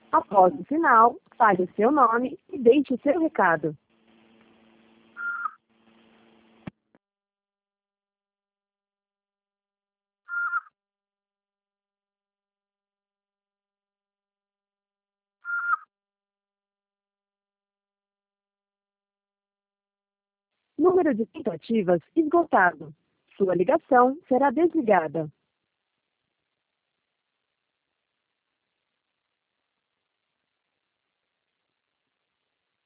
Após o sinal, fale o seu nome e deixe o seu recado. Número de tentativas esgotado. Sua ligação será desligada.